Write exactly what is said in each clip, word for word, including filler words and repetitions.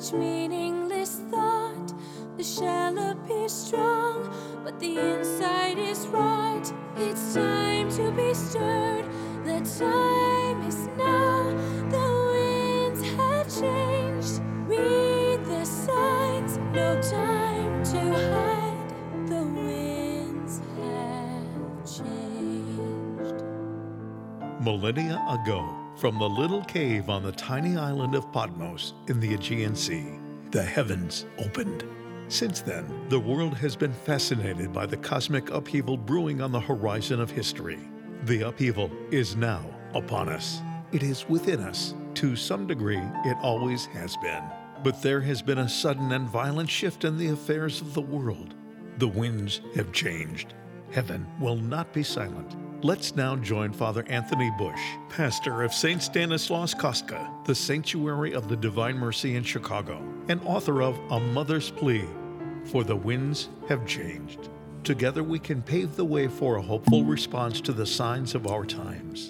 each meaningless thought. The shell appears strong, but the inside is rot. It's time to be stirred. The time is now. The winds have changed. Read the signs. No time to hide. The winds have changed. Millennia ago, from the little cave on the tiny island of Patmos in the Aegean Sea, the heavens opened. Since then, the world has been fascinated by the cosmic upheaval brewing on the horizon of history. The upheaval is now upon us. It is within us. To some degree, it always has been. But there has been a sudden and violent shift in the affairs of the world. The winds have changed. Heaven will not be silent. Let's now join Father Anthony Bush, pastor of Saint Stanislaus Kostka, the Sanctuary of the Divine Mercy in Chicago, and author of A Mother's Plea, For the Winds Have Changed. Together we can pave the way for a hopeful response to the signs of our times.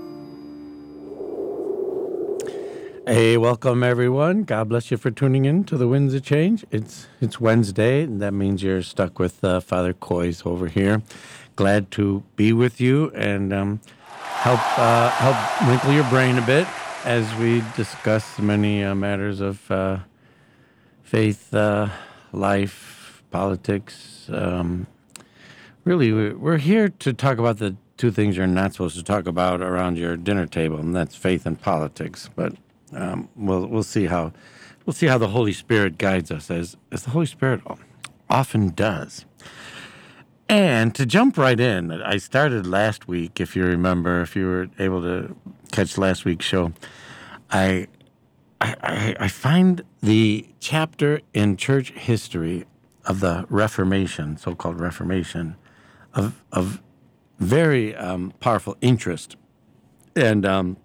Hey, welcome everyone. God bless you for tuning in to the Winds of Change. It's it's Wednesday, and that means you're stuck with uh, Father Coys over here. Glad to be with you and um, help uh, help wrinkle your brain a bit as we discuss many uh, matters of uh, faith, uh, life, politics. Um, really, we're here to talk about the two things you're not supposed to talk about around your dinner table, and that's faith and politics. But um, we'll we'll see how we'll see how the Holy Spirit guides us, as as the Holy Spirit often does. And to jump right in, I started last week, if you remember, if you were able to catch last week's show, I, I, I find the chapter in church history of the Reformation, so-called Reformation, of of very um, powerful interest. And um,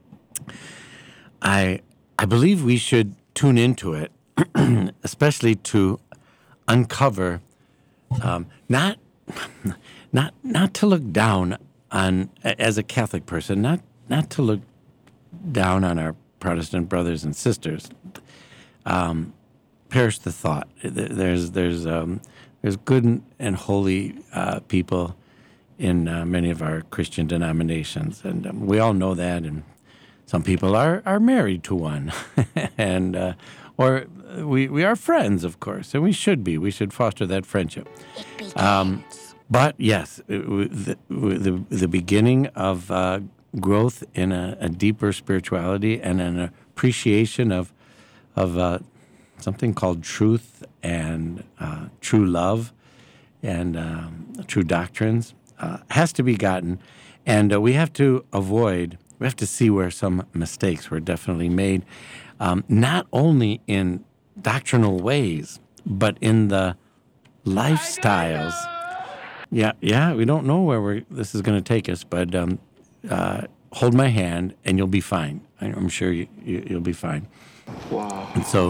I I believe we should tune into it, especially to uncover um, not Not not to look down on, as a Catholic person, not not to look down on our Protestant brothers and sisters. Um, perish the thought. There's there's um, there's good and holy uh, people in uh, many of our Christian denominations, and um, we all know that. And some people are, are married to one, and uh, or we we are friends, of course, and we should be. We should foster that friendship. Um, but yes, the, the the beginning of uh, growth in a, a deeper spirituality and an appreciation of of uh, something called truth and uh, true love and um, true doctrines uh, has to be gotten, and uh, we have to avoid. We have to see where some mistakes were definitely made, um, not only in doctrinal ways, but in the lifestyles. Yeah, yeah, we don't know where we're, this is going to take us, but um, uh, hold my hand and you'll be fine. I'm sure you, you, you'll be fine. Wow. And so...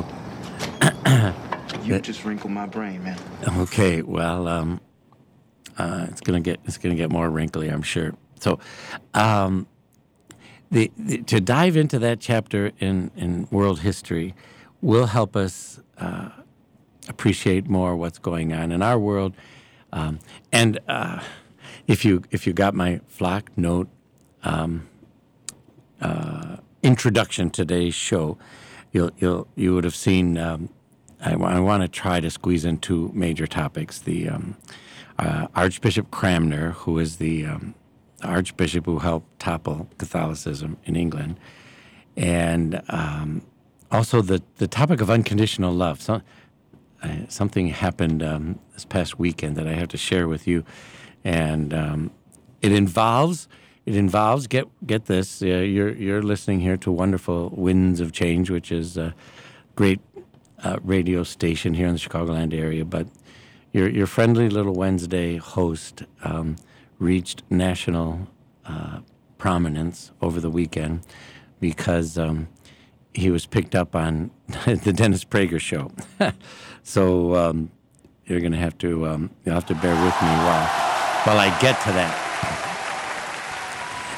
you just wrinkled my brain, man. Okay, well, um, uh, it's going to get it's gonna get more wrinkly, I'm sure. So... Um, The, the, to dive into that chapter in, in world history will help us uh, appreciate more what's going on in our world. Um, and uh, if you if you got my flock note um, uh, introduction to today's show, you'll you'll you would have seen. Um, I, I want to try to squeeze in two major topics: the um, uh, Archbishop Cranmer, who is the um, Archbishop who helped topple Catholicism in England, and um, also the, the topic of unconditional love. So, uh, something happened um, this past weekend that I have to share with you, and um, it involves it involves get get this. Uh, you're you're listening here to wonderful Winds of Change, which is a great uh, radio station here in the Chicagoland area, but your your friendly little Wednesday host. Um, reached national uh, prominence over the weekend because um, he was picked up on the Dennis Prager show. So um, you're going to have to um, you'll have to bear with me while while I get to that.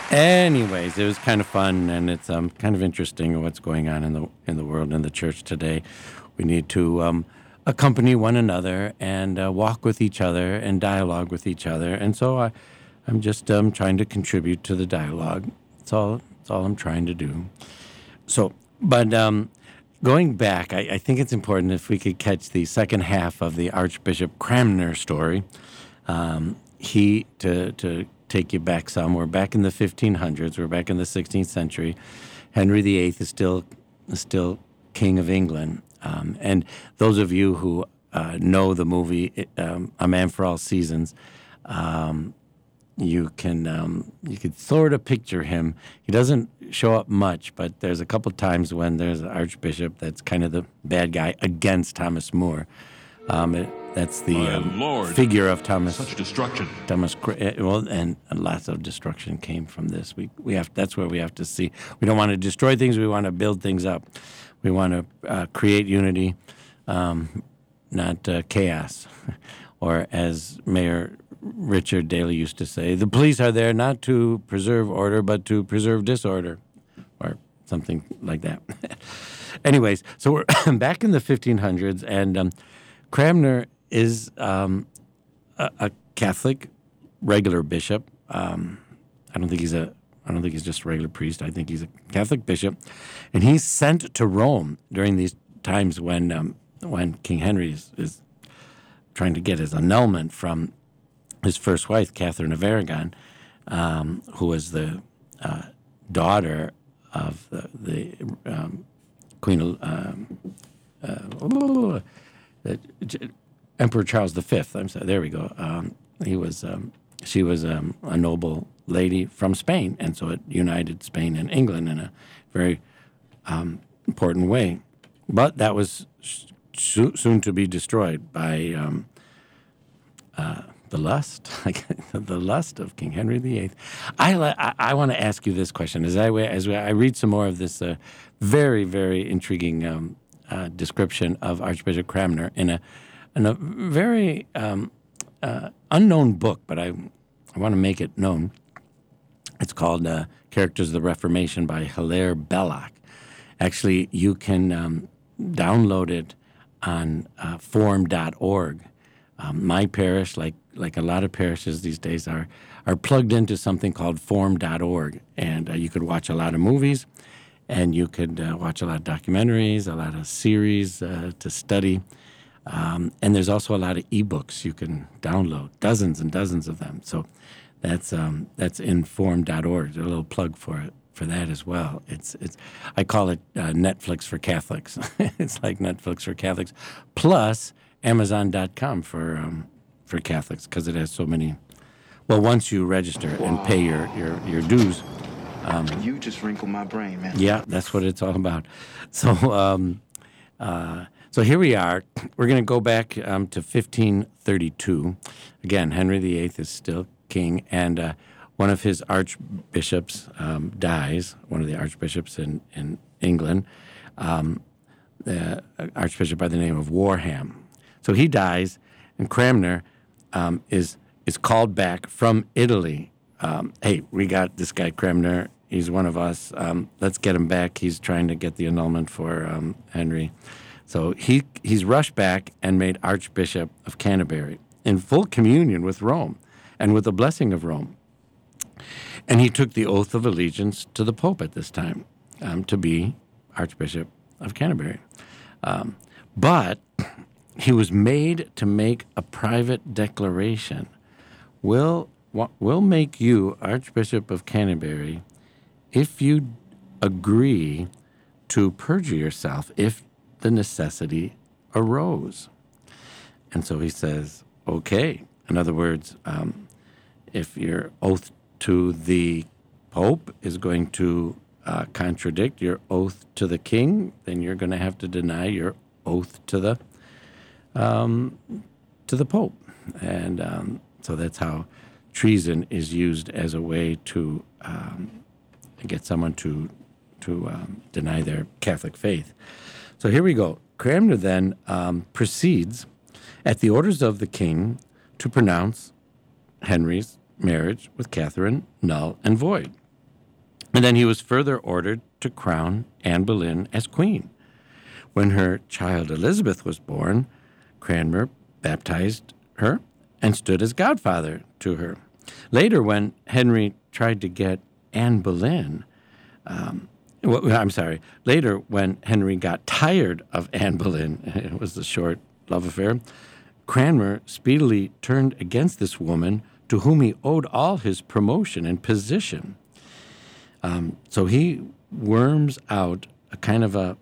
Anyways, it was kind of fun, and it's um, kind of interesting what's going on in the in the world and the church today. We need to um, accompany one another and uh, walk with each other and dialogue with each other. And so I, I'm just um, trying to contribute to the dialogue. That's all. That's all I'm trying to do. So, but um, going back, I, I think it's important if we could catch the second half of the Archbishop Cranmer story. Um, he to to. Take you back some. We're back in the fifteen hundreds. We're back in the sixteenth century. Henry the Eighth is still still king of England. Um, and those of you who uh, know the movie um, A Man for All Seasons, um, you can um, you could sort of picture him. He doesn't show up much, but there's a couple times when there's an archbishop that's kind of the bad guy against Thomas More. Um, it, that's the um, Lord, figure of Thomas. Such destruction. Thomas, well, and lots of destruction came from this. We we have that's where we have to see. We don't want to destroy things. We want to build things up. We want to uh, create unity, um, not uh, chaos. Or as Mayor Richard Daley used to say, the police are there not to preserve order, but to preserve disorder, or something like that. Anyways, so we're back in the fifteen hundreds, and um, Cranmer is um, a, a Catholic regular bishop. Um, I don't think he's a. I don't think he's just a regular priest. I think he's a Catholic bishop, and he's sent to Rome during these times when um, when King Henry is, is trying to get his annulment from his first wife, Catherine of Aragon, um, who was the uh, daughter of the, the um, Queen of um, uh, Emperor Charles the Fifth. I'm sorry. There we go. Um, he was. Um, she was um, a noble lady from Spain, and so it united Spain and England in a very um, important way. But that was so, soon to be destroyed by um, uh, the lust, the lust of King Henry the Eighth. I I, I want to ask you this question as I as I read some more of this uh, very very intriguing um, uh, description of Archbishop Cranmer in a in a very um, uh, unknown book, but I I want to make it known. It's called uh, Characters of the Reformation by Hilaire Belloc. Actually, you can um, download it on uh, form dot org. Um, my parish, like like a lot of parishes these days, are are plugged into something called form dot org, and uh, you could watch a lot of movies, and you could uh, watch a lot of documentaries, a lot of series uh, to study, um, and there's also a lot of ebooks you can download, dozens and dozens of them. So that's um, that's in form dot org. A little plug for it. For that as well. It's it's I call it uh, Netflix for Catholics. It's like Netflix for Catholics, plus Amazon dot com for um, for Catholics, because it has so many. Well, once you register and pay your your, your dues. Um, you just wrinkled my brain, man. Yeah, that's what it's all about. So um, uh, so here we are. We're going to go back um, to fifteen thirty-two. Again, Henry the Eighth is still king, and uh, one of his archbishops um, dies, one of the archbishops in, in England, um, the archbishop by the name of Warham. So he dies, and Cranmer um, is is called back from Italy. Um, hey, we got this guy Cranmer. He's one of us. Um, let's get him back. He's trying to get the annulment for um, Henry. So he he's rushed back and made Archbishop of Canterbury in full communion with Rome and with the blessing of Rome. And he took the oath of allegiance to the Pope at this time um, to be Archbishop of Canterbury. Um, but he was made to make a private declaration. We'll, we'll make you Archbishop of Canterbury if you agree to perjure yourself if the necessity arose. And so he says, okay. In other words, um, if your oath to the Pope is going to uh, contradict your oath to the king, then you're going to have to deny your oath to the um, to the Pope. And um, so that's how treason is used as a way to um, get someone to to um, deny their Catholic faith. So here we go. Cranmer then um, proceeds, at the orders of the king, to pronounce Henry's marriage with Catherine null and void. And then he was further ordered to crown Anne Boleyn as queen. When her child Elizabeth was born, Cranmer baptized her and stood as godfather to her. Later, when Henry tried to get Anne Boleyn, um, well, I'm sorry, later when Henry got tired of Anne Boleyn, it was a short love affair, Cranmer speedily turned against this woman to whom he owed all his promotion and position. Um, so he worms out a kind of a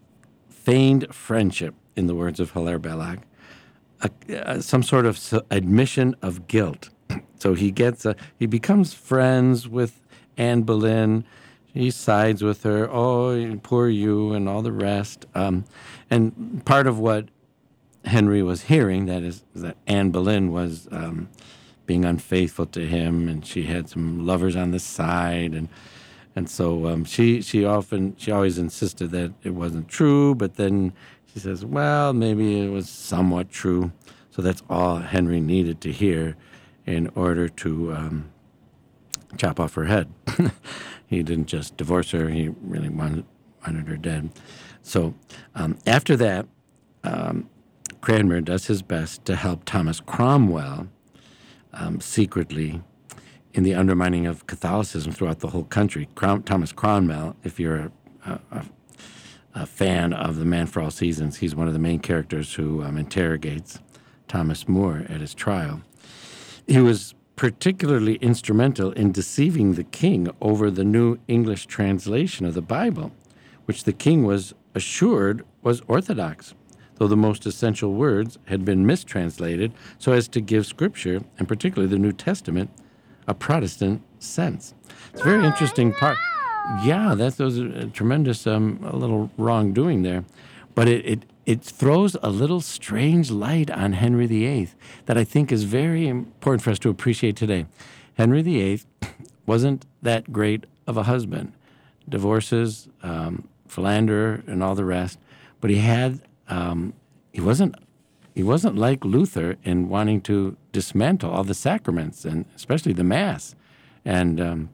feigned friendship, in the words of Hilaire Belloc, a, a, some sort of admission of guilt. So he gets a, he becomes friends with Anne Boleyn. He sides with her. Oh, poor you, and all the rest. Um, and part of what Henry was hearing, that is, that Anne Boleyn was um, being unfaithful to him, and she had some lovers on the side, and and so um, she she often she always insisted that it wasn't true, but then she says, well, maybe it was somewhat true. So that's all Henry needed to hear in order to um, chop off her head. He didn't just divorce her; he really wanted wanted her dead. So um, after that, um, Cranmer does his best to help Thomas Cromwell um, secretly in the undermining of Catholicism throughout the whole country. Crom- Thomas Cromwell, if you're a, a, a fan of The Man for All Seasons, he's one of the main characters who um, interrogates Thomas More at his trial. He was particularly instrumental in deceiving the king over the New English translation of the Bible, which the king was assured was orthodox, though the most essential words had been mistranslated so as to give Scripture, and particularly the New Testament, a Protestant sense. It's a very interesting part. Yeah, that's those a tremendous um, a little wrongdoing there, but it, it it throws a little strange light on Henry the Eighth that I think is very important for us to appreciate today. Henry the Eighth wasn't that great of a husband, divorces, um, philanderer, and all the rest, but he had um, he wasn't. He wasn't like Luther in wanting to dismantle all the sacraments, and especially the Mass, and um,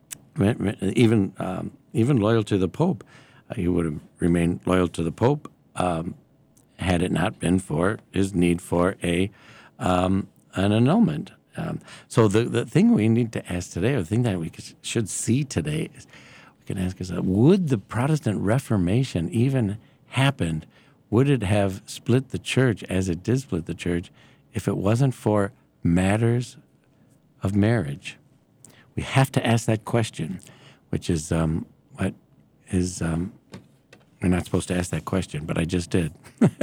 even um, even loyal to the Pope. Uh, he would have remained loyal to the Pope um, had it not been for his need for a um, an annulment. Um, so the, the thing we need to ask today, or the thing that we should see today, is we can ask ourselves, would the Protestant Reformation even happen? Would it have split the church as it did split the church if it wasn't for matters of marriage? We have to ask that question, which is um, what is, um, we're not supposed to ask that question, but I just did.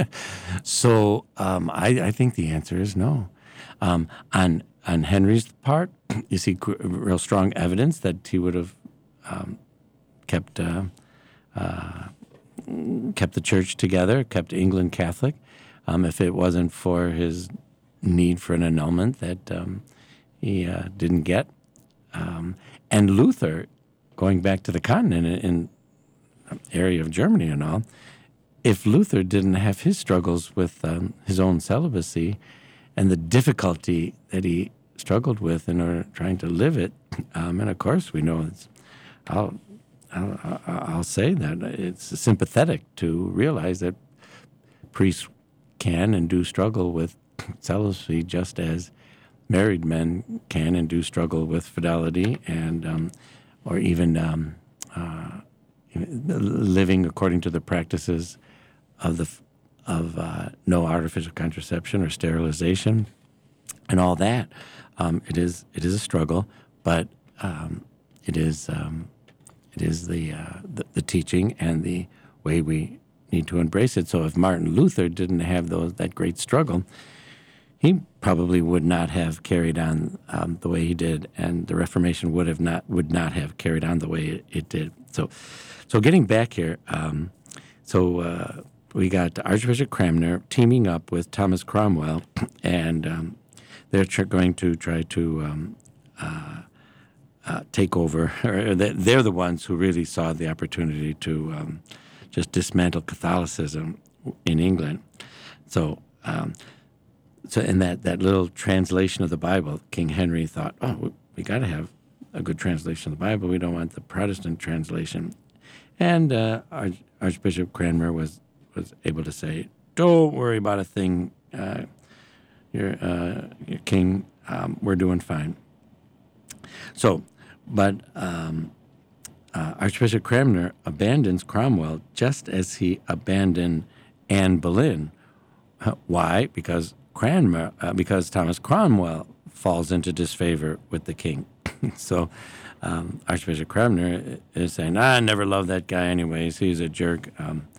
so um, I, I think the answer is no. Um, on, on Henry's part, you see real strong evidence that he would have um, kept uh, uh, kept the church together, kept England Catholic, um, if it wasn't for his need for an annulment that um, he uh, didn't get. Um, and Luther, going back to the continent in, in area of Germany and all, if Luther didn't have his struggles with um, his own celibacy and the difficulty that he struggled with in order trying to live it, um, and of course we know it's, I'll, I'll, I'll say that it's sympathetic to realize that priests can and do struggle with celibacy just as married men can and do struggle with fidelity and um, or even um, uh, living according to the practices of the of uh, no artificial contraception or sterilization and all that. Um, it is it is a struggle, but um, it is. Um, It is the, uh, the the teaching and the way we need to embrace it. So if Martin Luther didn't have those that great struggle, he probably would not have carried on um, the way he did, and the Reformation would have not would not have carried on the way it, it did. So, so getting back here, um, so uh, we got Archbishop Cranmer teaming up with Thomas Cromwell, and um, they're tr- going to try to. Um, uh, Uh, take over, or they're the ones who really saw the opportunity to um, just dismantle Catholicism in England. So, um, so in that, that little translation of the Bible, King Henry thought, oh, we, we got to have a good translation of the Bible. We don't want the Protestant translation. And uh, Arch- Archbishop Cranmer was, was able to say, don't worry about a thing, uh, your, uh, your king, um, we're doing fine. So, but um, uh, Archbishop Cranmer abandons Cromwell just as he abandoned Anne Boleyn. Uh, why? Because Cranmer, uh, because Thomas Cromwell falls into disfavor with the king. So um, Archbishop Cranmer is saying, I never loved that guy anyways. He's a jerk. Um,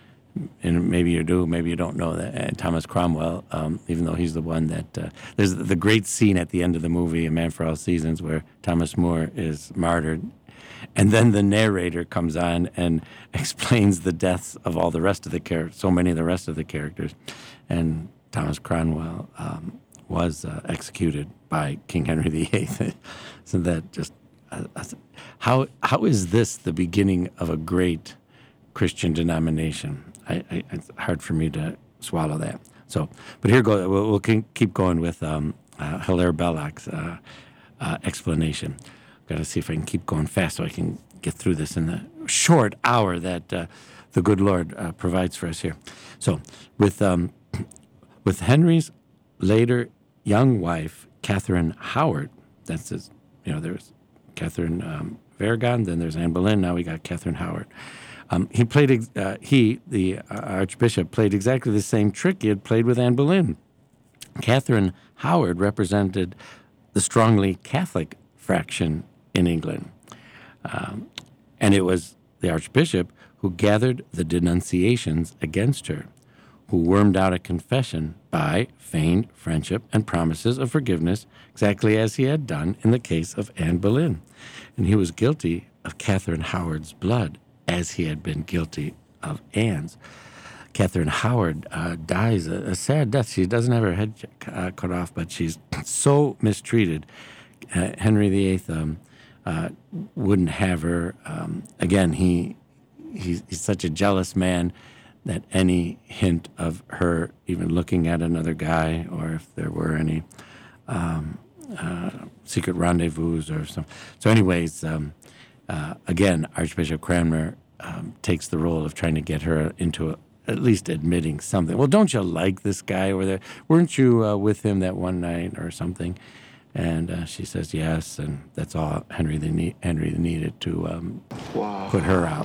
and maybe you do, maybe you don't know that. And Thomas Cromwell, um, even though he's the one that... Uh, there's the great scene at the end of the movie, A Man for All Seasons, where Thomas More is martyred. And then the narrator comes on and explains the deaths of all the rest of the characters, so many of the rest of the characters. And Thomas Cromwell um, was uh, executed by King Henry the Eighth. So that just... Uh, how how is this the beginning of a great Christian denomination? I, I, it's hard for me to swallow that. So, but here go. We'll, we'll keep going with um, uh, Hilaire Belloc's uh, uh, explanation. Got to see if I can keep going fast so I can get through this in the short hour that uh, the good Lord uh, provides for us here. So, with um, with Henry's later young wife, Catherine Howard. That's his. You know, there's Catherine um, Vergon. Then there's Anne Boleyn. Now we got Catherine Howard. Um, he played. Uh, he, the uh, Archbishop, played exactly the same trick he had played with Anne Boleyn. Catherine Howard represented the strongly Catholic fraction in England, um, and it was the Archbishop who gathered the denunciations against her, who wormed out a confession by feigned friendship and promises of forgiveness, exactly as he had done in the case of Anne Boleyn, and he was guilty of Catherine Howard's blood, as he had been guilty of Anne's. Catherine Howard uh, dies a, a sad death. She doesn't have her head uh, cut off, but she's so mistreated. Uh, Henry the Eighth um, uh, wouldn't have her. Um, again, he he's, he's such a jealous man that any hint of her even looking at another guy, or if there were any um, uh, secret rendezvous or something. So anyways, um, Uh, again, Archbishop Cranmer um, takes the role of trying to get her into a, at least admitting something. Well, don't you like this guy over there? Weren't you uh, with him that one night or something? And uh, she says yes, and that's all Henry the ne- Henry needed to um, wow. put her out.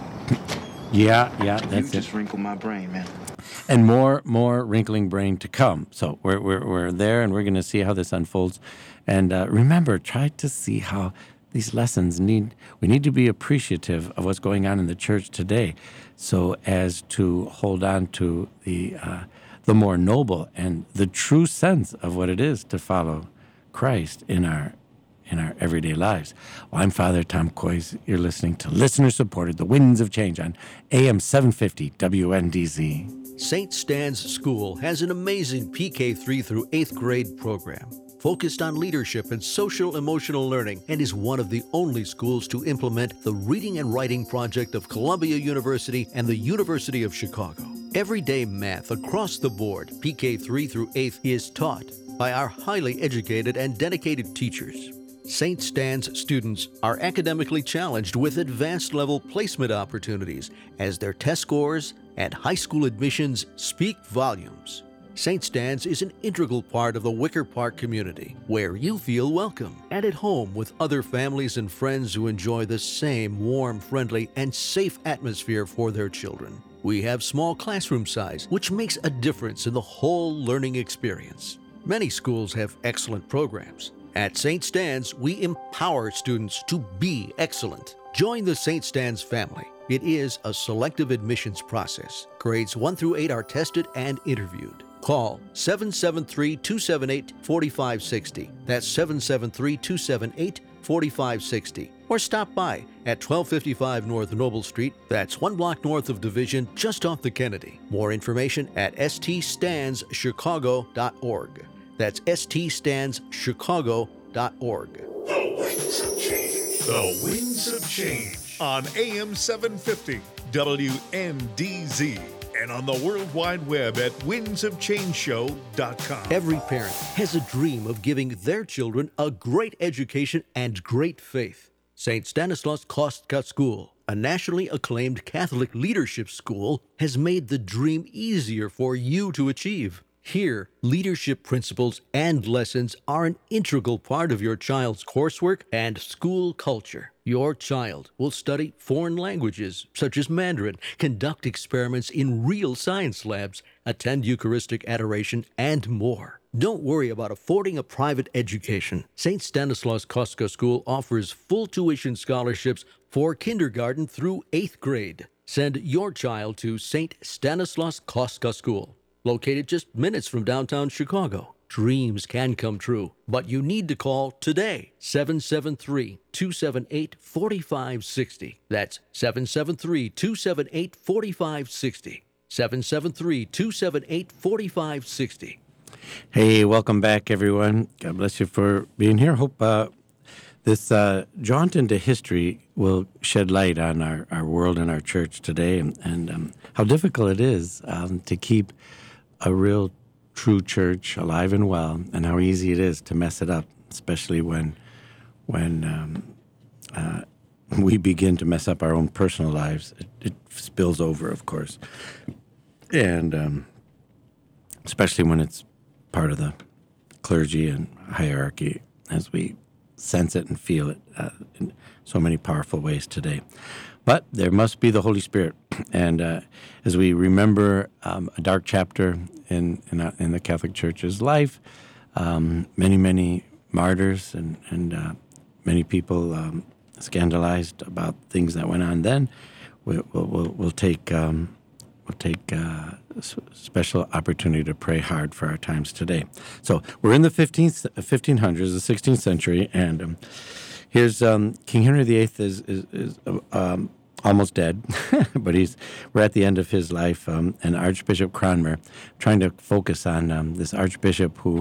yeah, yeah, that's you it. just wrinkled my brain, man. And more, more wrinkling brain to come. So we're we're we're there, and we're going to see how this unfolds. And uh, remember, try to see how these lessons need, we need to be appreciative of what's going on in the church today so as to hold on to the uh, the more noble and the true sense of what it is to follow Christ in our in our everyday lives. Well, I'm Father Tom Kois. You're listening to listener-supported The Winds of Change on A M seven fifty W N D Z. Saint Stan's School has an amazing P K three through eighth grade program focused on leadership and social-emotional learning, and is one of the only schools to implement the Reading and Writing Project of Columbia University and the University of Chicago. Everyday math across the board, P K three through eighth, is taught by our highly educated and dedicated teachers. Saint Stan's students are academically challenged with advanced level placement opportunities as their test scores and high school admissions speak volumes. Saint Stan's is an integral part of the Wicker Park community, where you feel welcome and at home with other families and friends who enjoy the same warm, friendly, and safe atmosphere for their children. We have small classroom size, which makes a difference in the whole learning experience. Many schools have excellent programs. At Saint Stan's, we empower students to be excellent. Join the Saint Stan's family. It is a selective admissions process. Grades one through eight are tested and interviewed. Call seven seven three, two seven eight, four five six zero. That's seven seven three, two seven eight, four five six zero. Or stop by at twelve fifty-five North Noble Street. That's one block north of Division, just off the Kennedy. More information at s t stans chicago dot org. That's s t stans chicago dot org. The Winds of Change. The Winds of Change on A M seven fifty W N D Z. and on the World Wide Web at winds of change show dot com. Every parent has a dream of giving their children a great education and great faith. Saint Stanislaus Kostka School, a nationally acclaimed Catholic leadership school, has made the dream easier for you to achieve. Here, leadership principles and lessons are an integral part of your child's coursework and school culture. Your child will study foreign languages, such as Mandarin, conduct experiments in real science labs, attend Eucharistic adoration, and more. Don't worry about affording a private education. Saint Stanislaus Kostka School offers full tuition scholarships for kindergarten through eighth grade. Send your child to Saint Stanislaus Kostka School, located just minutes from downtown Chicago. Dreams can come true, but you need to call today, seven seven three, two seven eight, four five six zero. That's seven seven three, two seven eight, four five six zero. seven seven three, two seven eight, four five six zero. Hey, welcome back, everyone. God bless you for being here. Hope uh, this uh, jaunt into history will shed light on our, our world and our church today, and, and um, how difficult it is um, to keep a real true church alive and well, and how easy it is to mess it up, especially when when um, uh, we begin to mess up our own personal lives. It, it spills over, of course, and um, especially when it's part of the clergy and hierarchy, as we sense it and feel it uh, in so many powerful ways today. But there must be the Holy Spirit. And uh, as we remember um, a dark chapter in in, uh, in the Catholic Church's life, um, many, many martyrs and, and uh, many people um, scandalized about things that went on then, we'll, we'll, we'll take, um, we'll take uh, special opportunity to pray hard for our times today. So we're in the fifteenth, fifteen hundreds, the sixteenth century, and um, here's um, King Henry the Eighth is, is, is um, almost dead, but he's we're at the end of his life, um, and Archbishop Cranmer, trying to focus on um, this archbishop who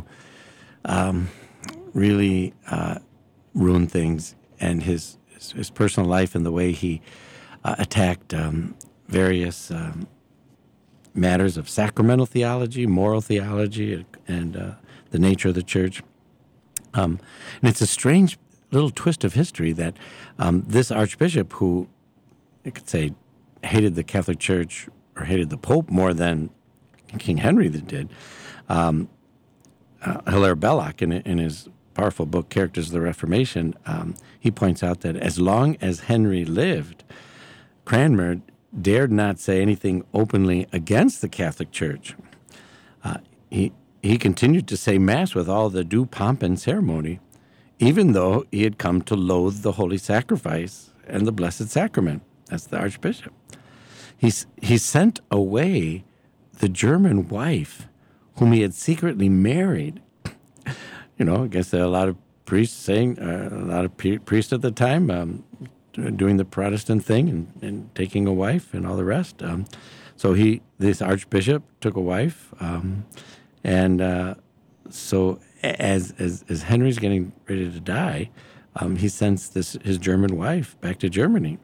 um, really uh, ruined things, and his, his his personal life and the way he uh, attacked um, various um, matters of sacramental theology, moral theology, and uh, the nature of the church. Um, and it's a strange little twist of history that um, this archbishop, who you could say hated the Catholic Church or hated the Pope more than King Henry did, um, uh, Hilaire Belloc, in, in his powerful book Characters of the Reformation, um, he points out that as long as Henry lived, Cranmer dared not say anything openly against the Catholic Church. Uh, he he continued to say Mass with all the due pomp and ceremony, even though he had come to loathe the Holy Sacrifice and the Blessed Sacrament. That's the Archbishop. He's, he sent away the German wife whom he had secretly married. You know, I guess there are a lot of priests saying, uh, a lot of p- priests at the time um, doing the Protestant thing and, and taking a wife and all the rest. Um, so he, this Archbishop took a wife, um, and uh, so as, as as Henry's getting ready to die, um, he sends this his German wife back to Germany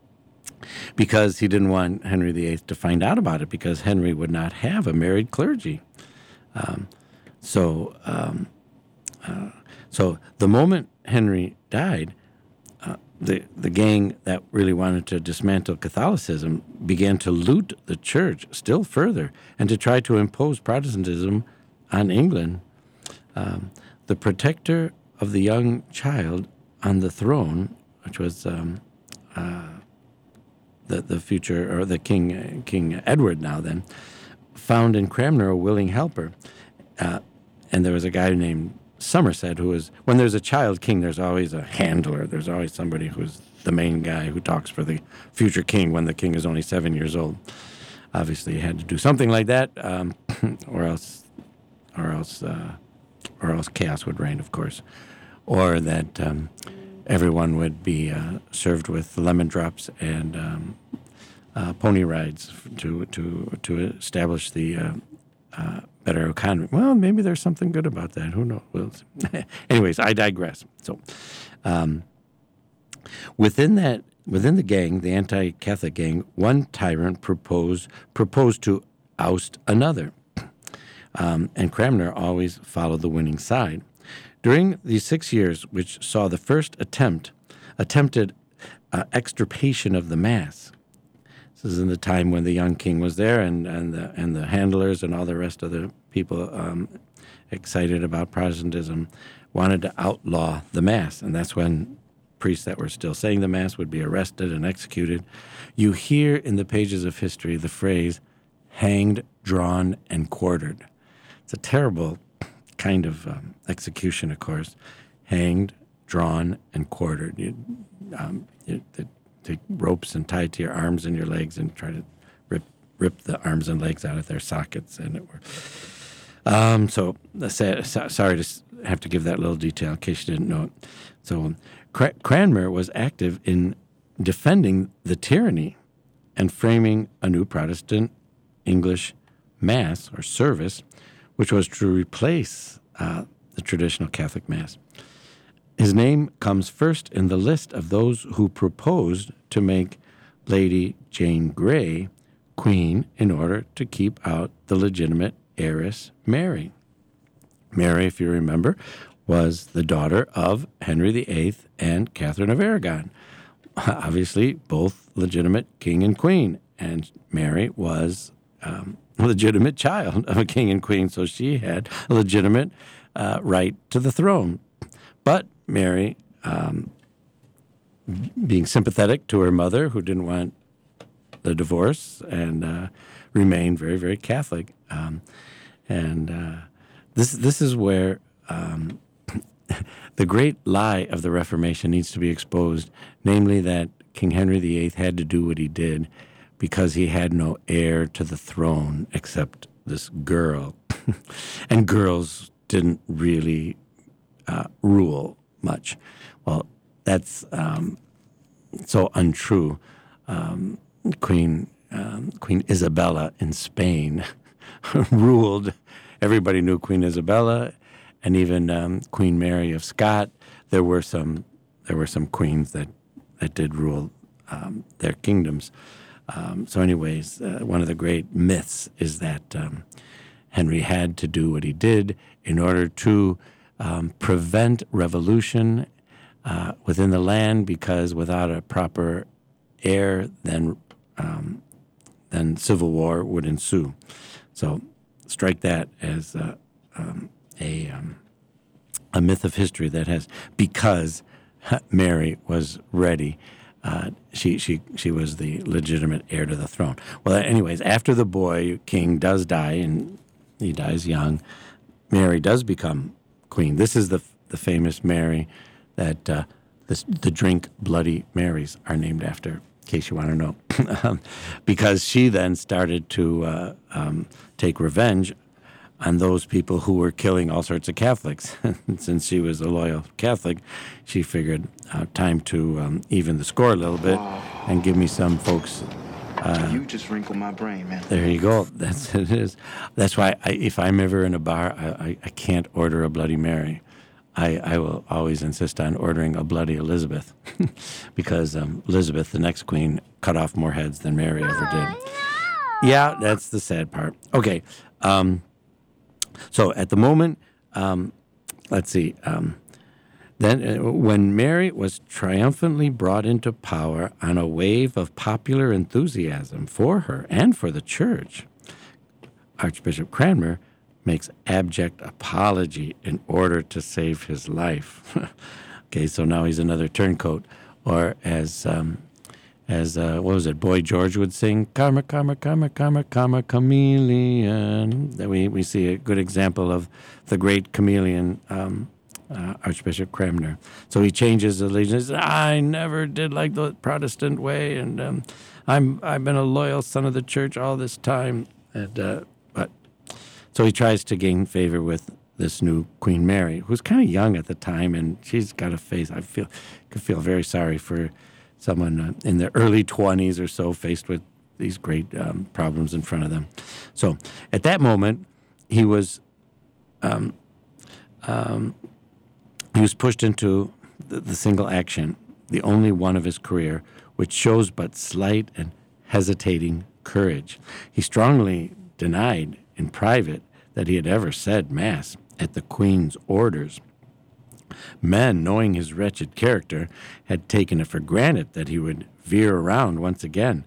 because he didn't want Henry the Eighth to find out about it, because Henry would not have a married clergy. Um, so um, uh, so the moment Henry died, uh, the the gang that really wanted to dismantle Catholicism began to loot the church still further and to try to impose Protestantism on England. Um, the protector of the young child on the throne, which was um, uh, the the future, or the King uh, King Edward now then, found in Cranmer a willing helper, uh, and there was a guy named Somerset who was, when there's a child king, there's always a handler. There's always somebody who's the main guy who talks for the future king when the king is only seven years old. Obviously, he had to do something like that, um, or else, or else, uh, or else chaos would reign, of course, or that um, everyone would be uh, served with lemon drops and um, uh, pony rides to to to establish the uh, uh, better economy. Well, maybe there's something good about that. Who knows? Well, anyways, I digress. So, um, within that, within the gang, the anti-Catholic gang, one tyrant proposed proposed to oust another. Um, and Cranmer always followed the winning side. During these six years, which saw the first attempt, attempted uh, extirpation of the Mass. This is in the time when the young king was there, and, and, the, and the handlers and all the rest of the people um, excited about Protestantism wanted to outlaw the Mass, and that's when priests that were still saying the Mass would be arrested and executed. You hear in the pages of history the phrase, hanged, drawn, and quartered. It's a terrible kind of um, execution, of course. Hanged, drawn, and quartered. You, um, you they take ropes and tie it to your arms and your legs and try to rip rip the arms and legs out of their sockets, and it were. Um, so, sorry to have to give that little detail in case you didn't know it. So, Cranmer was active in defending the tyranny and framing a new Protestant English Mass or service, which was to replace uh, the traditional Catholic Mass. His name comes first in the list of those who proposed to make Lady Jane Grey queen in order to keep out the legitimate heiress Mary. Mary, if you remember, was the daughter of Henry the Eighth and Catherine of Aragon. Obviously, both legitimate king and queen, and Mary was um, a legitimate child of a king and queen, so she had a legitimate uh, right to the throne. But Mary, um, being sympathetic to her mother, who didn't want the divorce, and uh, remained very, very Catholic. Um, and uh, this this is where um, the great lie of the Reformation needs to be exposed, namely that King Henry the Eighth had to do what he did because he had no heir to the throne except this girl. And girls didn't really uh, rule much. Well, that's um, so untrue. Um, Queen um, Queen Isabella in Spain ruled. Everybody knew Queen Isabella, and even um, Queen Mary of Scott. There were some there were some queens that that did rule um, their kingdoms. Um, so, anyways, uh, one of the great myths is that um, Henry had to do what he did in order to um, prevent revolution uh, within the land, because without a proper heir, then um, then civil war would ensue. So, strike that as uh, um, a um, a myth of history that has, because Mary was ready. Uh, she she she was the legitimate heir to the throne. Well, anyways, after the boy king does die, and he dies young, Mary does become queen. This is the the famous Mary that uh, this, the drink Bloody Marys are named after, in case you want to know, um, because she then started to uh, um, take revenge on those people who were killing all sorts of Catholics. Since she was a loyal Catholic, she figured uh, time to um, even the score a little bit and give me some folks. Uh, you just wrinkled my brain, man. There you go. That's it is. That's why I, if I'm ever in a bar, I, I, I can't order a Bloody Mary. I, I will always insist on ordering a Bloody Elizabeth, because um, Elizabeth, the next queen, cut off more heads than Mary ever did. Oh, no. Yeah, that's the sad part. Okay. Um, So at the moment, um, let's see, um, then uh, when Mary was triumphantly brought into power on a wave of popular enthusiasm for her and for the church, Archbishop Cranmer makes abject apology in order to save his life. Okay, so now he's another turncoat, or as... Um, As, uh, what was it, Boy George would sing, Karma, Karma, Karma, Karma, Karma, Chameleon. That we, we see a good example of the great chameleon, um, uh, Archbishop Cranmer. So he changes allegiance. I never did like the Protestant way, and um, I'm, I've been a loyal son of the church all this time. And uh, but So he tries to gain favor with this new Queen Mary, who's kind of young at the time, and she's got a face. I feel could feel very sorry for someone uh, in their early twenties or so, faced with these great um, problems in front of them. So at that moment, he was um, um, he was pushed into the, the single action, the only one of his career, which shows but slight and hesitating courage. He strongly denied in private that he had ever said Mass at the Queen's orders. Men, knowing his wretched character, had taken it for granted that he would veer around once again.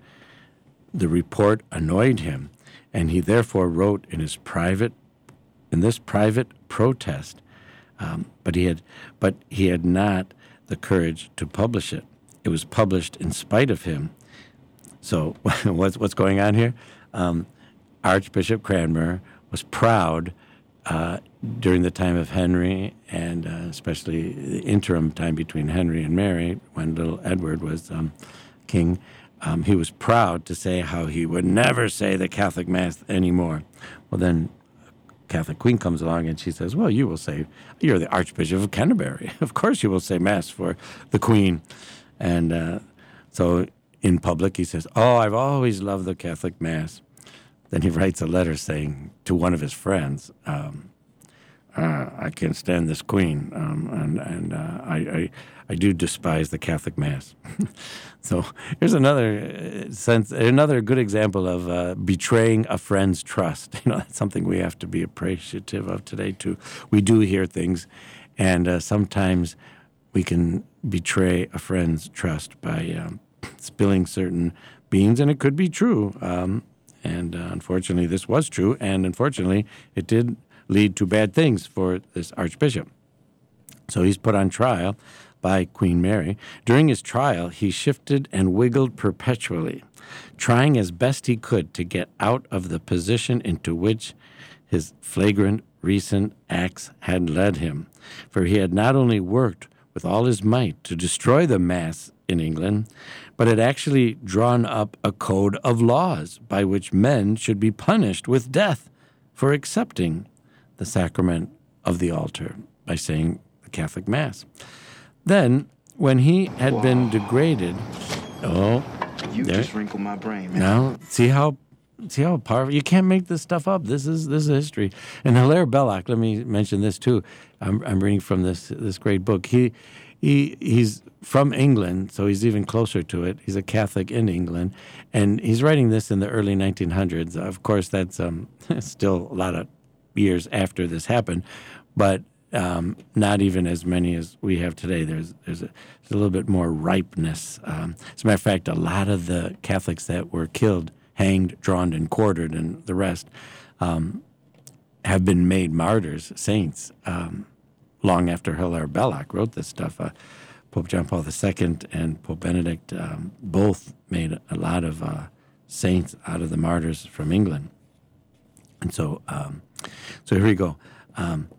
The report annoyed him, and he therefore wrote in his private, in this private protest, um, but he had, but he had not the courage to publish it. It was published in spite of him. So, what's what's going on here? Um, Archbishop Cranmer was proud uh, during the time of Henry, and uh, especially the interim time between Henry and Mary, when little Edward was um, king. Um, he was proud to say how he would never say the Catholic Mass anymore. Well, then Catholic Queen comes along and she says, well, you will say, you're the Archbishop of Canterbury. Of course you will say Mass for the Queen. And uh, so in public he says, oh, I've always loved the Catholic Mass. Then he writes a letter saying to one of his friends, um, uh, I can't stand this Queen, um, and, and uh, I, I I do despise the Catholic Mass. So here's another sense, another good example of uh, betraying a friend's trust. You know, that's something we have to be appreciative of today too. We do hear things, and uh, sometimes we can betray a friend's trust by um, spilling certain beans, and it could be true. Um, and uh, unfortunately, this was true, and unfortunately, it did lead to bad things for this archbishop. So he's put on trial by Queen Mary. During his trial, he shifted and wiggled perpetually, trying as best he could to get out of the position into which his flagrant recent acts had led him. For he had not only worked with all his might to destroy the Mass in England, but had actually drawn up a code of laws by which men should be punished with death for accepting the sacrament of the altar by saying the Catholic Mass. Then, when he had Whoa. been degraded, oh, you there, just wrinkled my brain, man. Now, see how, see how powerful. You can't make this stuff up. This is this is history. And Hilaire Belloc, let me mention this too. I'm I'm reading from this this great book. He he he's from England, so he's even closer to it. He's a Catholic in England, and he's writing this in the early nineteen hundreds. Of course, that's um, still a lot of years after this happened, but um, not even as many as we have today. There's there's a, there's a little bit more ripeness. Um, as a matter of fact, a lot of the Catholics that were killed, hanged, drawn, and quartered, and the rest, um, have been made martyrs, saints, um, long after Hilaire Belloc wrote this stuff. Uh, Pope John Paul the Second and Pope Benedict um, both made a lot of uh, saints out of the martyrs from England. And so, um, so here we go. Um,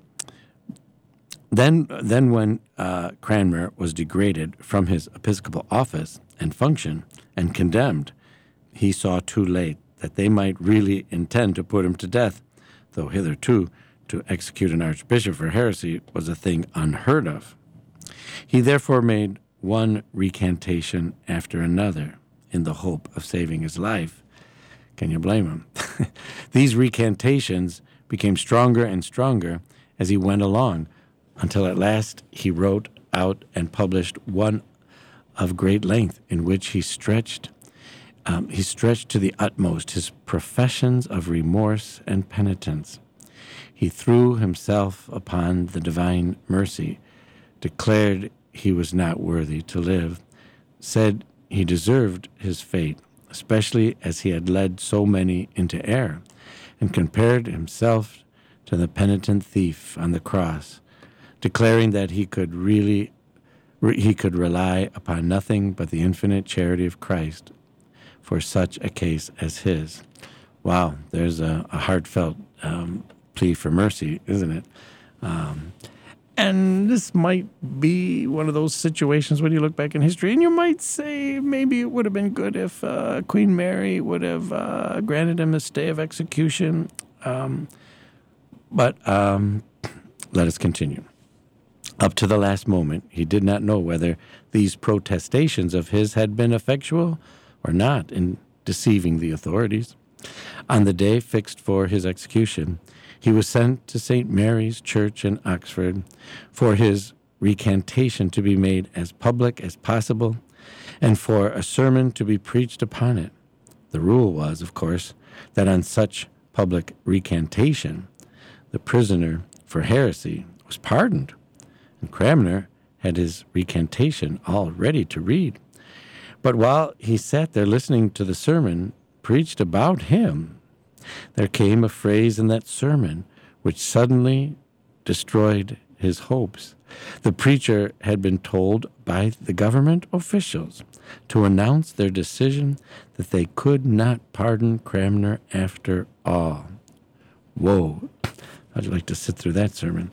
then, then when uh, Cranmer was degraded from his episcopal office and function and condemned, he saw too late that they might really intend to put him to death, though hitherto to execute an archbishop for heresy was a thing unheard of. He therefore made one recantation after another in the hope of saving his life. Can you blame him? These recantations became stronger and stronger as he went along, until at last he wrote out and published one of great length in which he stretched um, he stretched to the utmost his professions of remorse and penitence. He threw himself upon the divine mercy, declared he was not worthy to live, said he deserved his fate, especially as he had led so many into error, and compared himself to the penitent thief on the cross, declaring that he could really he could rely upon nothing but the infinite charity of Christ for such a case as his. Wow, there's a, a heartfelt um, plea for mercy, isn't it? Um, and this might be one of those situations when you look back in history, and you might say maybe it would have been good if uh, Queen Mary would have uh, granted him a stay of execution. Um, but um, let us continue. Up to the last moment, he did not know whether these protestations of his had been effectual or not in deceiving the authorities. On the day fixed for his execution, he was sent to Saint Mary's Church in Oxford for his recantation to be made as public as possible and for a sermon to be preached upon it. The rule was, of course, that on such public recantation, the prisoner for heresy was pardoned, and Cranmer had his recantation all ready to read. But while he sat there listening to the sermon preached about him, there came a phrase in that sermon which suddenly destroyed his hopes. The preacher had been told by the government officials to announce their decision that they could not pardon Cranmer after all. Whoa, I'd like to sit through that sermon.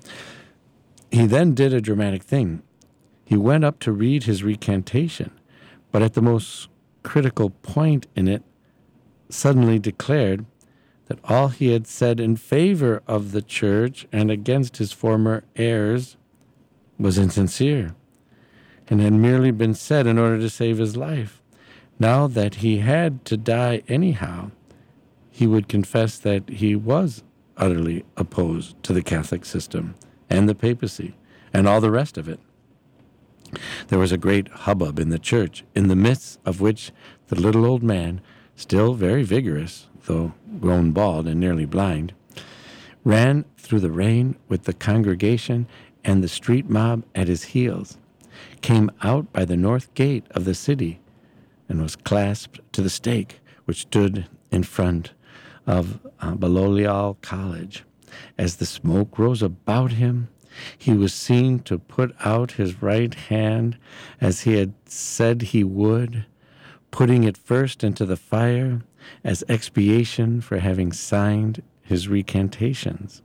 He then did a dramatic thing. He went up to read his recantation, but at the most critical point in it, suddenly declared that all he had said in favor of the church and against his former heirs was insincere, and had merely been said in order to save his life. Now that he had to die anyhow, he would confess that he was utterly opposed to the Catholic system and the papacy and all the rest of it. There was a great hubbub in the church, in the midst of which the little old man, still very vigorous, though grown bald and nearly blind, ran through the rain with the congregation and the street mob at his heels, came out by the north gate of the city, and was clasped to the stake which stood in front of uh, Balliol College. As the smoke rose about him, he was seen to put out his right hand, as he had said he would, putting it first into the fire as expiation for having signed his recantations.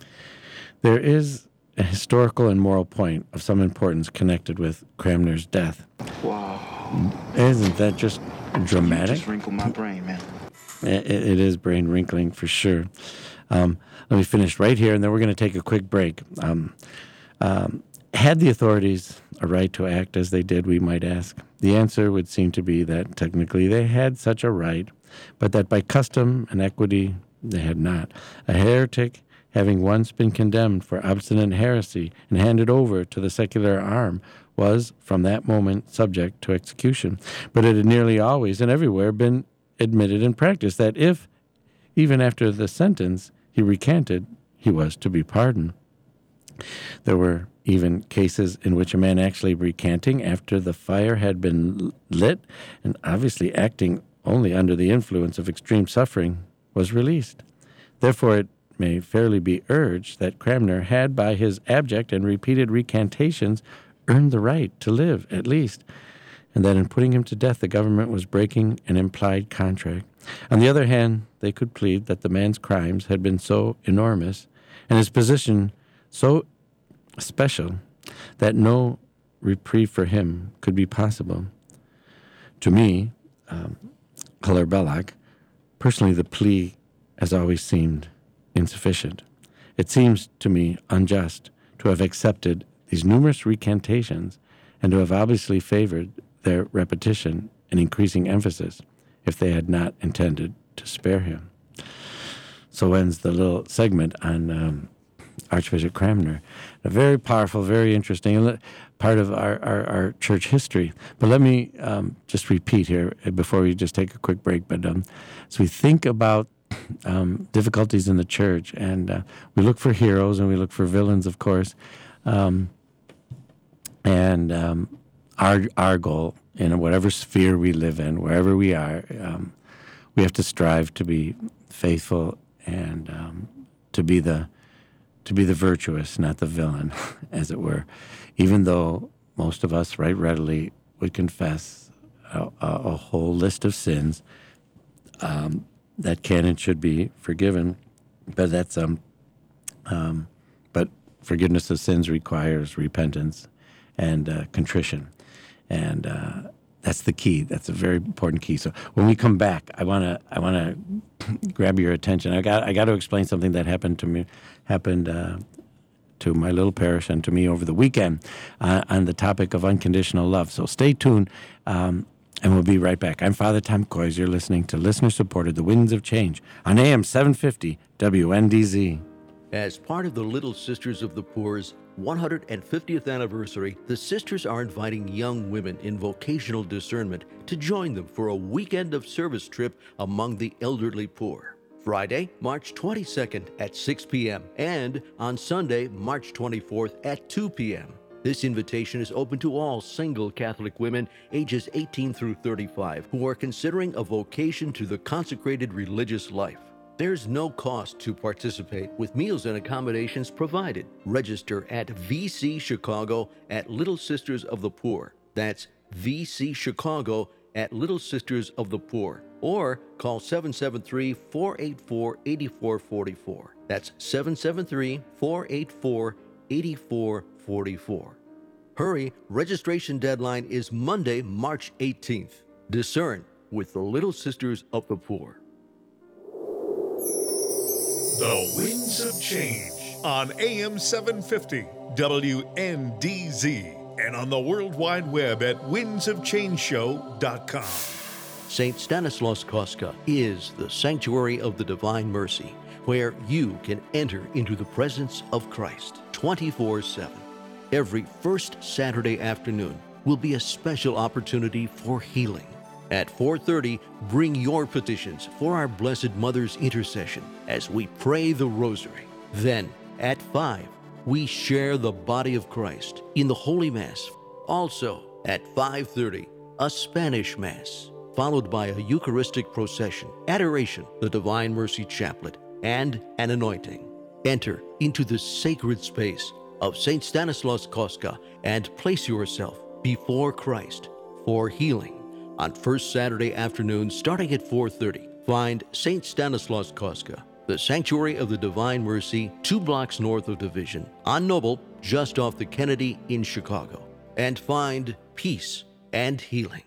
There is a historical and moral point of some importance connected with Cranmer's death. Wow. Isn't that just dramatic? You just wrinkled my brain, man. It, it is brain wrinkling for sure. Um, let me finish right here, and then we're going to take a quick break. Um, um, had the authorities a right to act as they did, we might ask? The answer would seem to be that technically they had such a right, but that by custom and equity they had not. A heretic, having once been condemned for obstinate heresy and handed over to the secular arm, was from that moment subject to execution. But it had nearly always and everywhere been admitted in practice that if, even after the sentence, he recanted, he was to be pardoned. There were even cases in which a man actually recanting after the fire had been lit and obviously acting only under the influence of extreme suffering was released. Therefore, it may fairly be urged that Cranmer had, by his abject and repeated recantations, earned the right to live, at least, and that in putting him to death, the government was breaking an implied contract. On the other hand, they could plead that the man's crimes had been so enormous and his position so special that no reprieve for him could be possible. To me, um, Hilaire Belloc, personally, the plea has always seemed insufficient. It seems to me unjust to have accepted these numerous recantations and to have obviously favored their repetition and increasing emphasis if they had not intended to spare him. So ends the little segment on um, Archbishop Cranmer. A very powerful, very interesting part of our, our, our church history. But let me um, just repeat here before we just take a quick break. But um, as we think about um, difficulties in the church, and uh, we look for heroes and we look for villains, of course, um, and um, our our goal in whatever sphere we live in, wherever we are, um, we have to strive to be faithful and um, to be the to be the virtuous, not the villain, as it were. Even though most of us, right readily, would confess a, a, a whole list of sins um, that can and should be forgiven, but that's um, um, but forgiveness of sins requires repentance and uh, contrition, and uh, that's the key. That's a very important key. So when we come back, I wanna I wanna grab your attention. I got I got to explain something that happened to me happened uh, to my little parish and to me over the weekend uh, on the topic of unconditional love. So stay tuned, um, and we'll be right back. I'm Father Tom Coys. You're listening to listener-supported The Winds of Change on A M seven fifty W N D Z. As part of the Little Sisters of the Poor's one hundred fiftieth anniversary, the sisters are inviting young women in vocational discernment to join them for a weekend of service trip among the elderly poor. Friday, March twenty-second at six p.m. and on Sunday, March twenty-fourth at two p.m. This invitation is open to all single Catholic women ages eighteen through thirty-five who are considering a vocation to the consecrated religious life. There's no cost to participate, with meals and accommodations provided. Register at V C Chicago at Little Sisters of the Poor. That's V C Chicago at Little Sisters of the Poor. Or call seven seven three, four eight four, eight four four four. That's seven seven three, four eight four, eight four four four. Hurry, registration deadline is Monday, March eighteenth. Discern with the Little Sisters of the Poor. The Winds of Change on A M seven fifty W N D Z and on the World Wide Web at winds of change show dot com. Saint Stanislaus Kostka is the sanctuary of the Divine Mercy, where you can enter into the presence of Christ twenty-four seven. Every first Saturday afternoon will be a special opportunity for healing. At four thirty, bring your petitions for our Blessed Mother's intercession as we pray the Rosary. Then, at five, we share the body of Christ in the Holy Mass. Also, at five thirty, a Spanish Mass, followed by a Eucharistic procession, adoration, the Divine Mercy Chaplet, and an anointing. Enter into the sacred space of Saint Stanislaus Kostka and place yourself before Christ for healing. On first Saturday afternoon, starting at four thirty, find Saint Stanislaus Kostka, the Sanctuary of the Divine Mercy, two blocks north of Division, on Noble, just off the Kennedy in Chicago, and find peace and healing.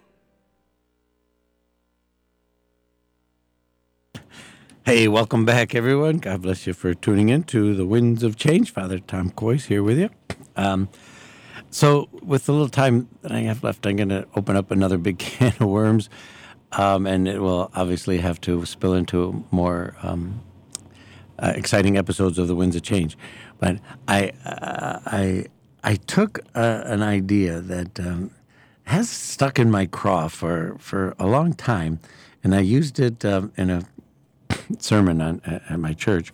Hey, welcome back, everyone. God bless you for tuning in to the Winds of Change. Father Tom Coyce here with you. Um, so with the little time that I have left, I'm going to open up another big can of worms, um, and it will obviously have to spill into more um, uh, exciting episodes of the Winds of Change. But I uh, I I took uh, an idea that um, has stuck in my craw for, for a long time, and I used it um, in a sermon on, at my church,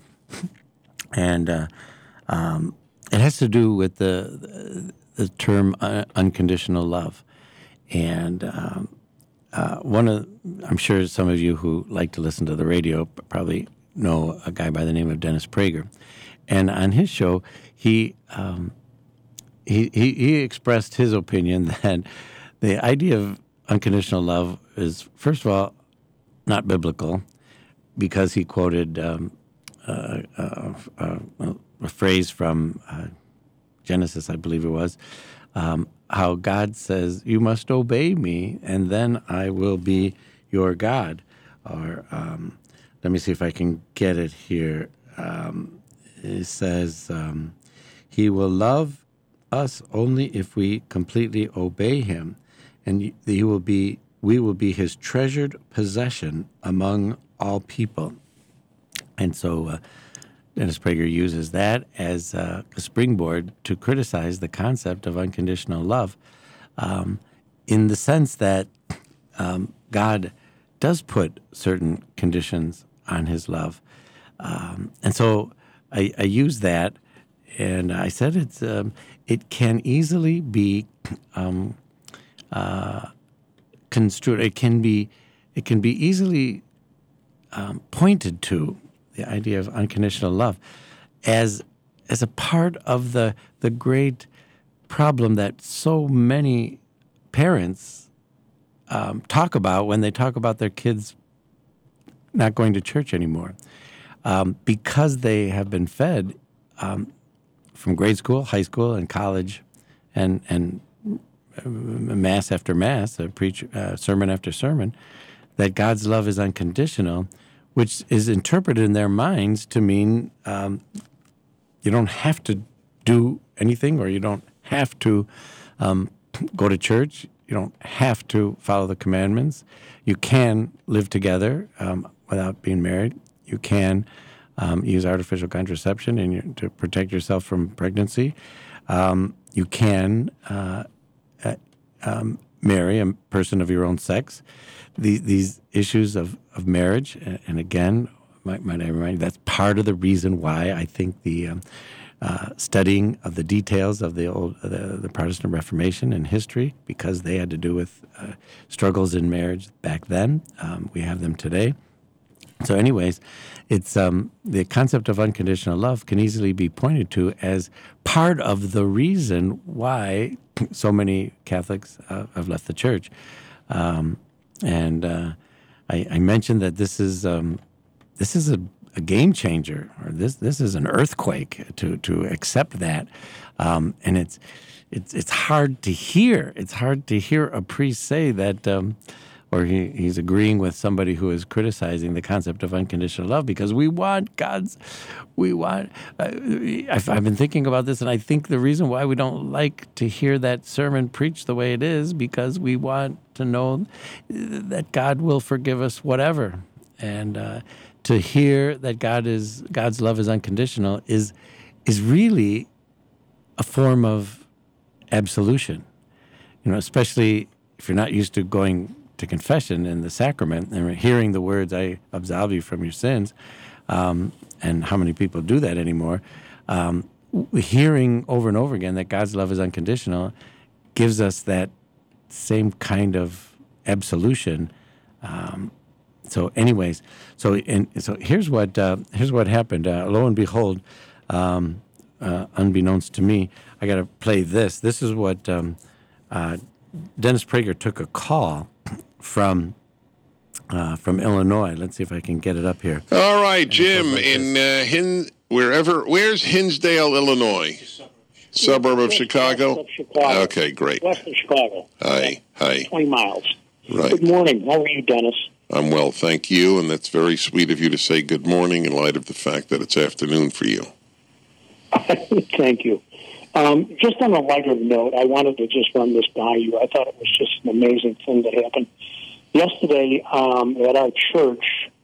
and uh, um, it has to do with the the term uh, unconditional love. And um, uh, one of, I'm sure some of you who like to listen to the radio probably know a guy by the name of Dennis Prager, and on his show he um, he, he he expressed his opinion that the idea of unconditional love is, first of all, not biblical, because he quoted um, uh, uh, uh, a phrase from uh, Genesis, I believe it was, um, how God says, you must obey me, and then I will be your God. Or um, let me see if I can get it here. Um, it says, um, he will love us only if we completely obey him, and he will be, we will be his treasured possession among all people. And so uh, Dennis Prager uses that as uh, a springboard to criticize the concept of unconditional love, um, in the sense that um, God does put certain conditions on his love. Um, and so I, I use that, and I said it's um, it can easily be um, uh, construed. It can be it can be easily Um, pointed to, the idea of unconditional love, as as a part of the the great problem that so many parents um, talk about when they talk about their kids not going to church anymore, um, because they have been fed um, from grade school, high school, and college, and and mass after mass, a preach uh, sermon after sermon, that God's love is unconditional, which is interpreted in their minds to mean um, you don't have to do anything, or you don't have to um, go to church. You don't have to follow the commandments. You can live together um, without being married. You can um, use artificial contraception in your, to protect yourself from pregnancy. Um, you can uh, uh, um, marry a person of your own sex. The, these issues of, of marriage, and again, might, might I remind you, that's part of the reason why I think the um, uh, studying of the details of the old uh, the, the Protestant Reformation and history, because they had to do with uh, struggles in marriage back then. Um, we have them today. So anyways, it's um, the concept of unconditional love can easily be pointed to as part of the reason why so many Catholics uh, have left the church. Um, and uh, I, I mentioned that this is um, this is a, a game changer, or this this is an earthquake to to accept that, um, and it's it's it's hard to hear. It's hard to hear a priest say that. Um, Or he, he's agreeing with somebody who is criticizing the concept of unconditional love, because we want God's, we want, uh, I've, I've been thinking about this, and I think the reason why we don't like to hear that sermon preached the way it is, because we want to know that God will forgive us whatever. And uh, to hear that God is, God's love is unconditional is, is really a form of absolution. You know, especially if you're not used to going to confession in the sacrament and hearing the words, I absolve you from your sins, um, and how many people do that anymore, um, hearing over and over again that God's love is unconditional gives us that same kind of absolution. Um, so anyways, so and so here's what uh, here's what happened. Uh, lo and behold, um, uh, unbeknownst to me, I got to play this. This is what um, uh, Dennis Prager took a call from uh, from Illinois. Let's see if I can get it up here. All right, Jim, like in uh, Hin, wherever, where's Hinsdale, Illinois? Suburb of Chicago? Of Chicago. Okay, great. West of Chicago. Hi, hi. twenty miles. Right. Good morning. How are you, Dennis? I'm well, thank you, and that's very sweet of you to say good morning in light of the fact that it's afternoon for you. Thank you. Um, just on a lighter note, I wanted to just run this by you. I thought it was just an amazing thing that happened. Yesterday um, at our church,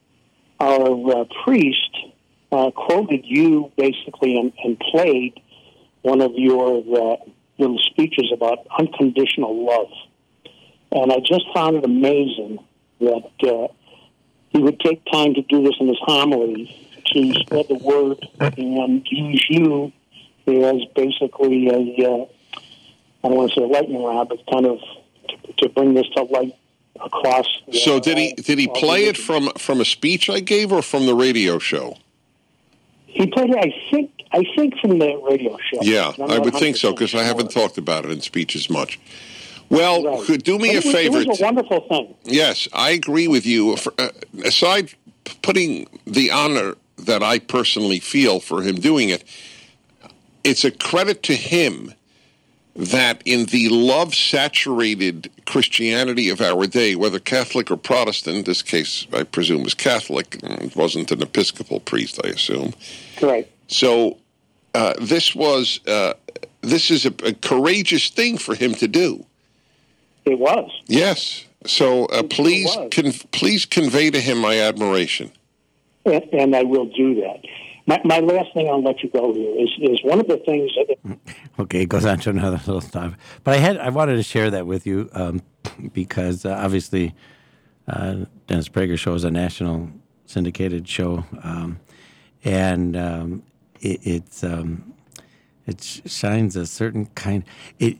our uh, priest uh, quoted you basically and, and played one of your uh, little speeches about unconditional love. And I just found it amazing that uh, he would take time to do this in his homily to spread the word and use you as basically a, uh, I don't want to say a lightning rod, but kind of to, to bring this to light across. The, so did he did he play it from, from a speech I gave or from the radio show? He played it, I think, I think from the radio show. Yeah, I would think so, because I haven't talked about it in speeches much. Well, right. could do me but a it was, favor. It was a wonderful thing. Yes, I agree with you. For, uh, aside putting the honor that I personally feel for him doing it, it's a credit to him that in the love-saturated Christianity of our day, whether Catholic or Protestant, in this case, I presume, was Catholic. It wasn't an Episcopal priest, I assume. Right. So uh, this was uh, this is a, a courageous thing for him to do. It was. Yes. So uh, please, con- please convey to him my admiration. And, and I will do that. My, my last thing, I'll let you go here, is, is one of the things that... Okay, it goes on to another little stuff. But I had I wanted to share that with you um, because uh, obviously uh, Dennis Prager Show is a national syndicated show, um, and um, it it's, um, it shines a certain kind... It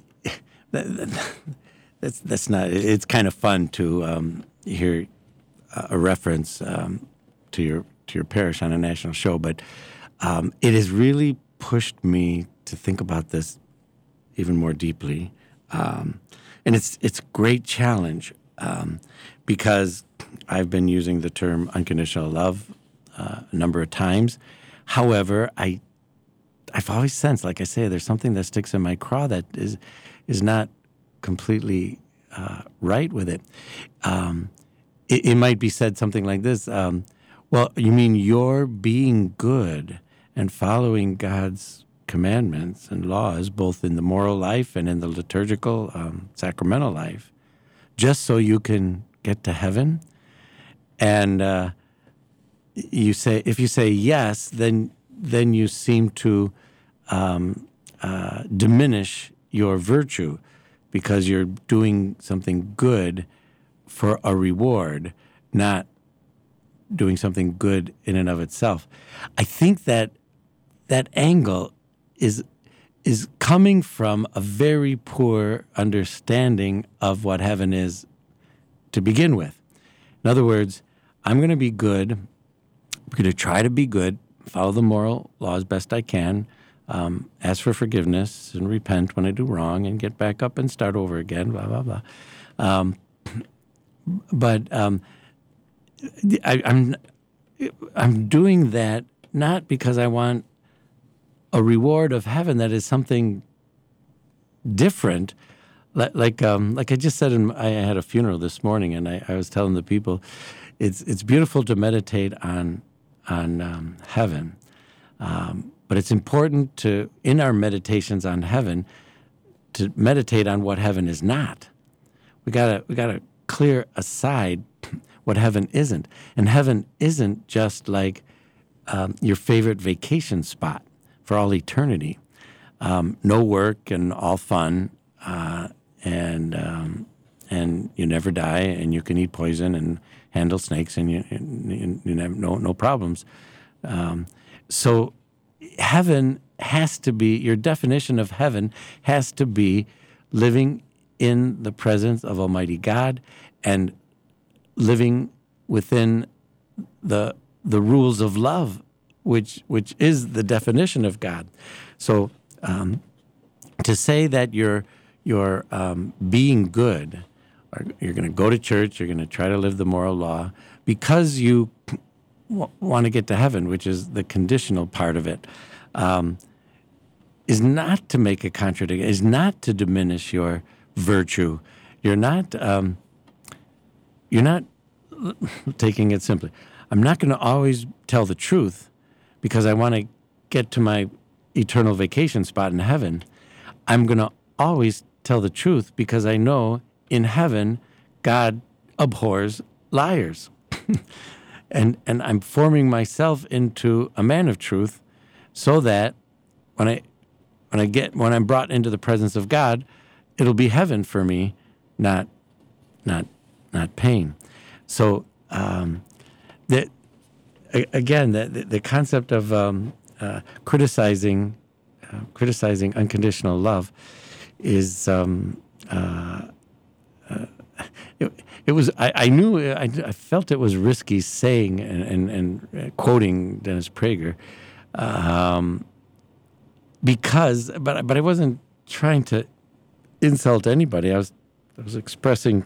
that's that's not... It's kind of fun to um, hear a reference um, to your... to your parish on a national show, but um, it has really pushed me to think about this even more deeply. Um, and it's it's a great challenge um, because I've been using the term unconditional love uh, a number of times. However, I, I've always sensed, like I say, there's something that sticks in my craw that is, is not completely uh, right with it. Um, it. It might be said something like this, um, well, you mean you're being good and following God's commandments and laws, both in the moral life and in the liturgical, um, sacramental life, just so you can get to heaven? And uh, you say, if you say yes, then then you seem to um, uh, diminish your virtue because you're doing something good for a reward, not doing something good in and of itself. I think that that angle is is coming from a very poor understanding of what heaven is to begin with. In other words, I'm going to be good. I'm going to try to be good, follow the moral law as best I can, um, ask for forgiveness and repent when I do wrong and get back up and start over again, blah, blah, blah. Um, but um, I, I'm I'm doing that not because I want a reward of heaven that is something different. Like like, um, like I just said, in, I had a funeral this morning, and I, I was telling the people, it's it's beautiful to meditate on on um, heaven, um, but it's important to, in our meditations on heaven, to meditate on what heaven is not. We gotta we gotta clear aside what heaven isn't, and heaven isn't just like um, your favorite vacation spot for all eternity. Um, no work and all fun, uh, and um, and you never die, and you can eat poison and handle snakes, and you you, you have no no problems. Um, so heaven has to be, your definition of heaven has to be living in the presence of Almighty God and living within the the rules of love, which which is the definition of God. So um, to say that you're you're um, being good, or you're going to go to church, you're going to try to live the moral law because you w- want to get to heaven, which is the conditional part of it, um, is not to make a contradiction, is not to diminish your virtue. You're not. Um, you're not taking it simply. I'm not going to always tell the truth because I want to get to my eternal vacation spot in heaven. I'm going to always tell the truth because I know in heaven God abhors liars. and and I'm forming myself into a man of truth so that when I when I get when I'm brought into the presence of God, it'll be heaven for me, not not not pain. So um, that again, the, the concept of um, uh, criticizing uh, criticizing unconditional love is um, uh, uh, it, it was I, I knew I, I felt it was risky saying and and, and quoting Dennis Prager um, because but but I wasn't trying to insult anybody. I was I was expressing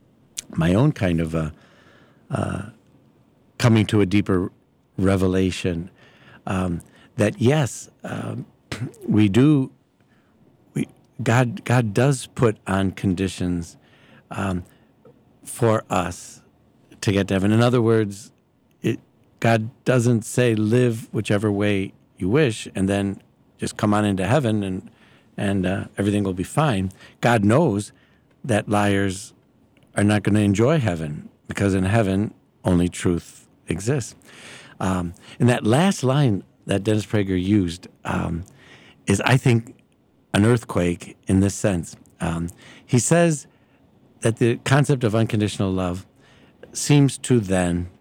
my own kind of a uh, coming to a deeper revelation um, that yes, um, we do. We God God does put on conditions um, for us to get to heaven. In other words, it, God doesn't say live whichever way you wish and then just come on into heaven and and uh, everything will be fine. God knows that liars are not going to enjoy heaven because in heaven only truth exists. Um, and that last line that Dennis Prager used um, is, I think, an earthquake in this sense. Um, he says that the concept of unconditional love seems to then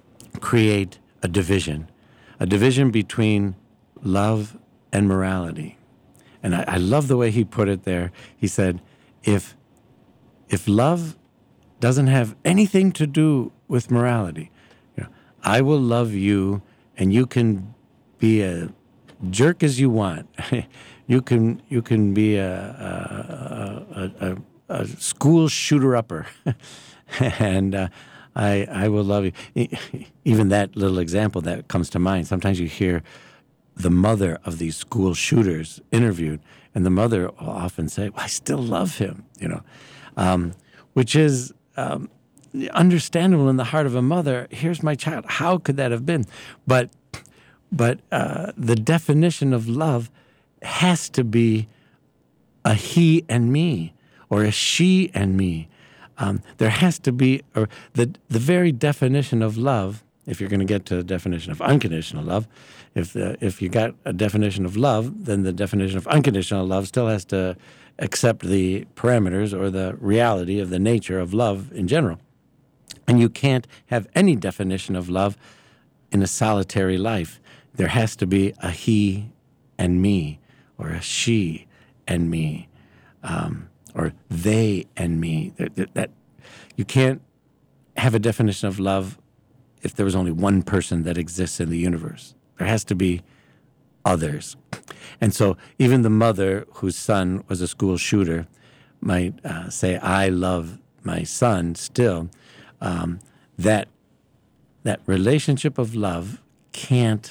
create a division, a division between love and morality. And I, I love the way he put it there. He said, if if love doesn't have anything to do with morality, you know, I will love you and you can be a jerk as you want. you can you can be a a, a, a, a school shooter-upper, and uh, I I will love you. Even that little example that comes to mind. Sometimes you hear the mother of these school shooters interviewed, and the mother will often say, well, I still love him, you know, um, which is um, understandable in the heart of a mother. Here's my child. How could that have been? But but uh, the definition of love has to be a he and me or a she and me. Um, there has to be or the the very definition of love. If you're going to get to the definition of unconditional love, if uh, if you got a definition of love, then the definition of unconditional love still has to accept the parameters or the reality of the nature of love in general. And you can't have any definition of love in a solitary life. There has to be a he and me, or a she and me, um, or they and me. That, that, that you can't have a definition of love if there was only one person that exists in the universe. There has to be others. And so even the mother whose son was a school shooter might uh, say, I love my son still. Um, that that relationship of love can't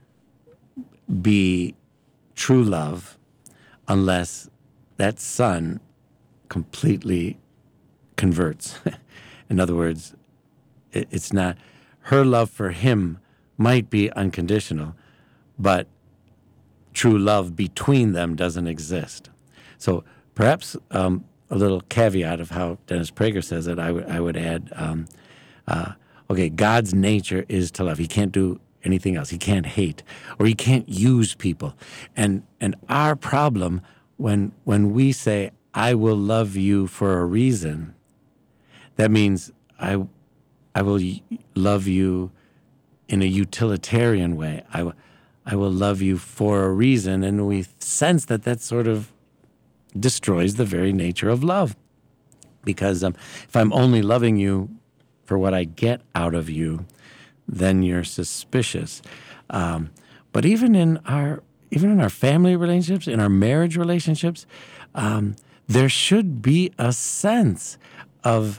be true love unless that son completely converts. In other words, it, it's not, her love for him might be unconditional, but true love between them doesn't exist. So perhaps um, a little caveat of how Dennis Prager says it, I would I would add, um, uh, okay, God's nature is to love. He can't do anything else. He can't hate, or he can't use people. And and our problem when when we say, I will love you for a reason, that means I I will love you in a utilitarian way. I will I will love you for a reason, and we sense that that sort of destroys the very nature of love. Because um, if I'm only loving you for what I get out of you, then you're suspicious. Um, but even in our even in our family relationships, in our marriage relationships, um, there should be a sense of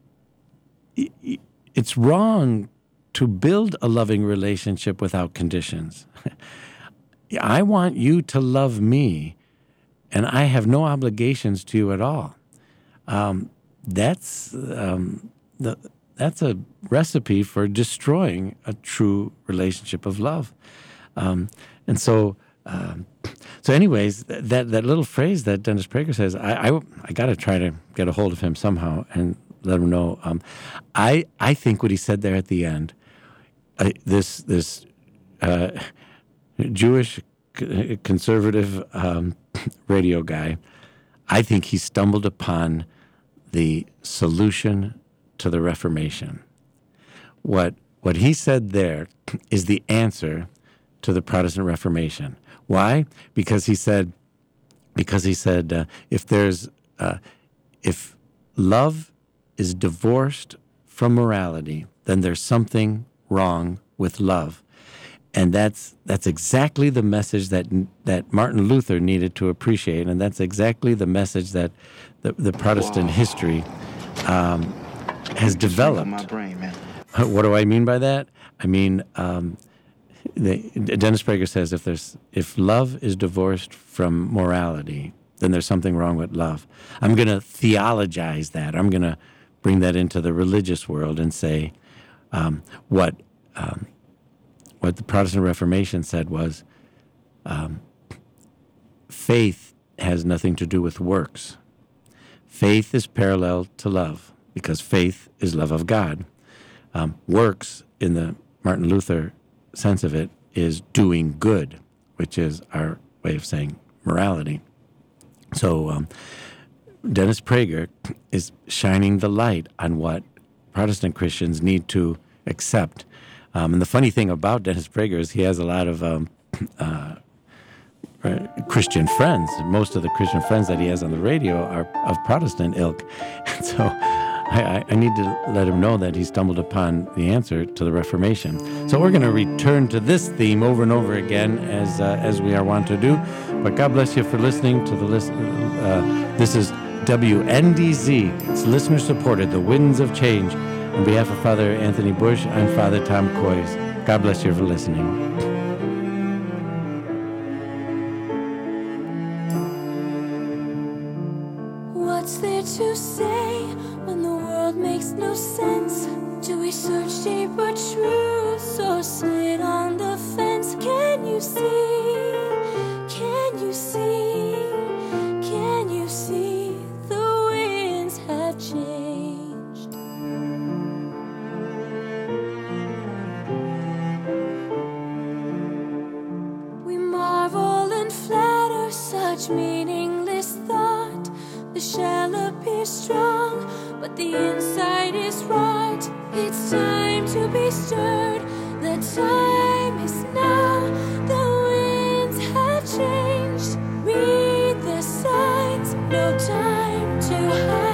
it's wrong to build a loving relationship without conditions. I want you to love me, and I have no obligations to you at all. Um, that's um, the that's a recipe for destroying a true relationship of love. Um, and so, um, so anyways, that that little phrase that Dennis Prager says, I I, I got to try to get a hold of him somehow and let him know. Um, I I think what he said there at the end, uh, this this uh, Jewish conservative um, radio guy, I think he stumbled upon the solution to the Reformation. What what he said there is the answer to the Protestant Reformation. Why? Because he said, because he said, uh, if there's uh, if love is divorced from morality, then there's something wrong with love. And that's that's exactly the message that that Martin Luther needed to appreciate, and that's exactly the message that the, the Protestant wow. history um, has developed. My brain, man. What do I mean by that? I mean, um, the, Dennis Prager says if there's if love is divorced from morality, then there's something wrong with love. I'm going to theologize that. I'm going to bring that into the religious world and say um, what. Um, What the Protestant Reformation said was, um, faith has nothing to do with works. Faith is parallel to love because faith is love of God. Um, works, in the Martin Luther sense of it, is doing good, which is our way of saying morality. So um, Dennis Prager is shining the light on what Protestant Christians need to accept. Um, and the funny thing about Dennis Prager is he has a lot of um, uh, Christian friends. Most of the Christian friends that he has on the radio are of Protestant ilk. And so I, I need to let him know that he stumbled upon the answer to the Reformation. So we're going to return to this theme over and over again as uh, as we are wont to do. But God bless you for listening to the list. Uh, this is W N D Z. It's listener supported, The Winds of Change. On behalf of Father Anthony Bush, I'm Father Tom Coys. God bless you for listening. What's there to say when the world makes no sense? Do we search deeper truths or sit on the fence? Can you see? Can you see? Can you see the winds have changed? Such meaningless thought, the shall appear strong, but the inside is rot. It's time to be stirred. The time is now. The winds have changed. Read the signs. No time to hide.